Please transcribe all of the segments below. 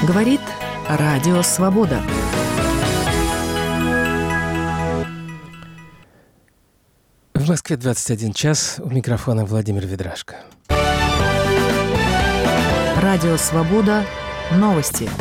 Говорит Радио Свобода. В Москве 21 час. У микрофона Владимир Ведрашко. Радио Свобода. Новости.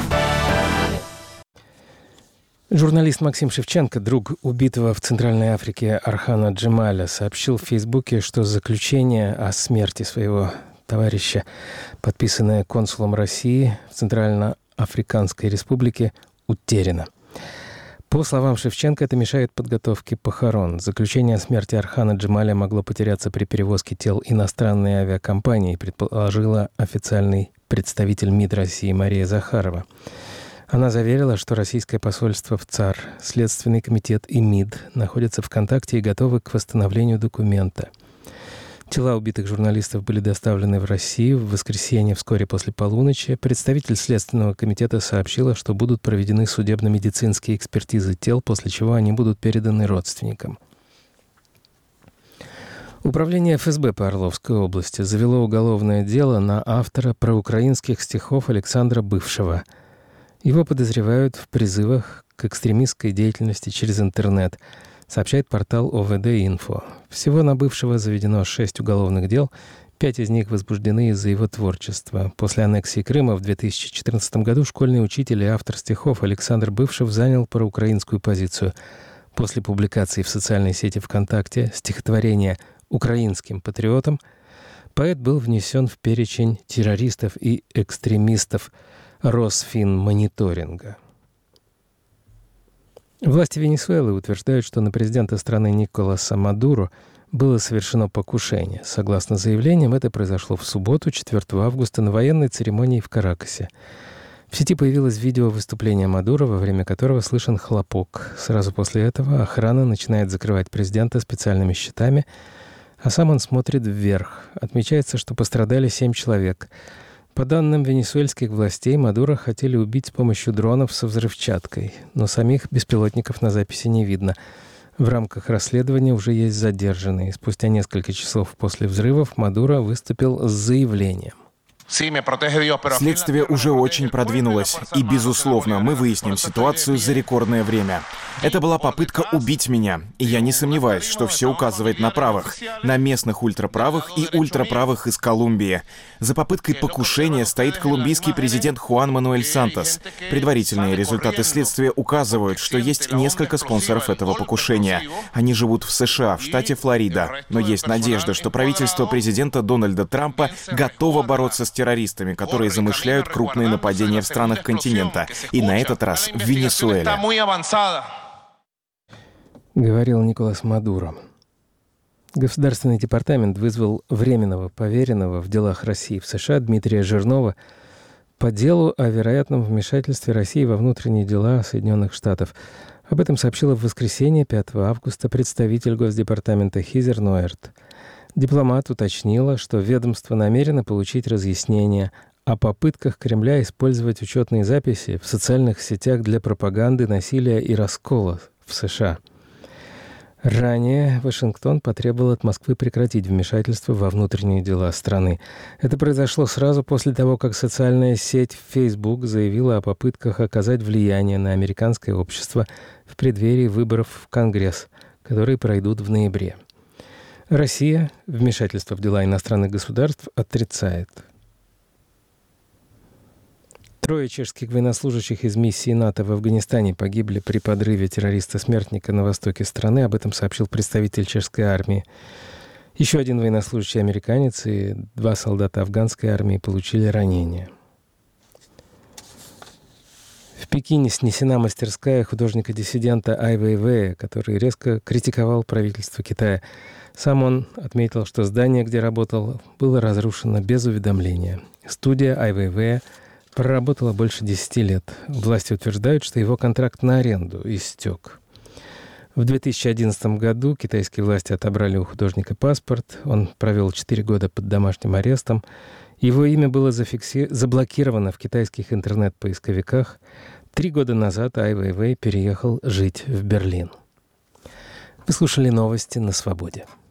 Журналист Максим Шевченко, друг убитого в Центральной Африке Архана Джемаля, сообщил в Фейсбуке, что заключение о смерти своего товарища, подписанное консулом России в Центральноафриканской Республике, утеряно. По словам Шевченко, это мешает подготовке похорон. Заключение о смерти Архана Джемаля могло потеряться при перевозке тел иностранной авиакомпании, предположила официальный представитель МИД России Мария Захарова. Она заверила, что российское посольство в ЦАР, Следственный комитет и МИД находятся в контакте и готовы к восстановлению документа. Тела убитых журналистов были доставлены в Россию в воскресенье вскоре после полуночи. Представитель Следственного комитета сообщила, что будут проведены судебно-медицинские экспертизы тел, после чего они будут переданы родственникам. Управление ФСБ по Орловской области завело уголовное дело на автора проукраинских стихов Александра Бывшего. Его подозревают в призывах к экстремистской деятельности через интернет, сообщает портал ОВД-Инфо. Всего на Бывшего заведено 6 уголовных дел, 5 из них возбуждены из-за его творчества. После аннексии Крыма в 2014 году школьный учитель и автор стихов Александр Бывшев занял проукраинскую позицию. После публикации в социальной сети ВКонтакте стихотворения «Украинским патриотам» поэт был внесен в перечень террористов и экстремистов Росфинмониторинга. Власти Венесуэлы утверждают, что на президента страны Николаса Мадуро было совершено покушение. Согласно заявлениям, это произошло в субботу, 4 августа, на военной церемонии в Каракасе. В сети появилось видео выступления Мадуро, во время которого слышен хлопок. Сразу после этого охрана начинает закрывать президента специальными щитами, а сам он смотрит вверх. Отмечается, что пострадали 7 человек. По данным венесуэльских властей, Мадуро хотели убить с помощью дронов со взрывчаткой, но самих беспилотников на записи не видно. В рамках расследования уже есть задержанные. Спустя несколько часов после взрывов Мадуро выступил с заявлением. Следствие уже очень продвинулось, и, безусловно, мы выясним ситуацию за рекордное время. Это была попытка убить меня, и я не сомневаюсь, что все указывает на правых, на местных ультраправых и ультраправых из Колумбии. За попыткой покушения стоит колумбийский президент Хуан Мануэль Сантос. Предварительные результаты следствия указывают, что есть несколько спонсоров этого покушения. Они живут в США, в штате Флорида, но есть надежда, что правительство президента Дональда Трампа готово бороться с террористами, которые замышляют крупные нападения в странах континента, и на этот раз в Венесуэле. Говорил Николас Мадуро. Государственный департамент вызвал временного поверенного в делах России в США Дмитрия Жирнова по делу о вероятном вмешательстве России во внутренние дела Соединенных Штатов. Об этом сообщила в воскресенье 5 августа представитель Госдепартамента Хизер Ноэрт. Дипломат уточнила, что ведомство намерено получить разъяснение о попытках Кремля использовать учетные записи в социальных сетях для пропаганды насилия и раскола в США. Ранее Вашингтон потребовал от Москвы прекратить вмешательство во внутренние дела страны. Это произошло сразу после того, как социальная сеть Facebook заявила о попытках оказать влияние на американское общество в преддверии выборов в Конгресс, которые пройдут в ноябре. Россия вмешательство в дела иностранных государств отрицает. 3 чешских военнослужащих из миссии НАТО в Афганистане погибли при подрыве террориста-смертника на востоке страны. Об этом сообщил представитель чешской армии. Еще один военнослужащий американец и 2 солдата афганской армии получили ранения. В Пекине снесена мастерская художника-диссидента Ай Вэйвэя, который резко критиковал правительство Китая. Сам он отметил, что здание, где работал, было разрушено без уведомления. Студия Ай Вэйвэя проработала больше 10 лет. Власти утверждают, что его контракт на аренду истек. В 2011 году китайские власти отобрали у художника паспорт. Он провел 4 года под домашним арестом. Его имя было заблокировано в китайских интернет-поисковиках. 3 года назад Ай Вэйвэй переехал жить в Берлин. Вы слушали новости на Свободе.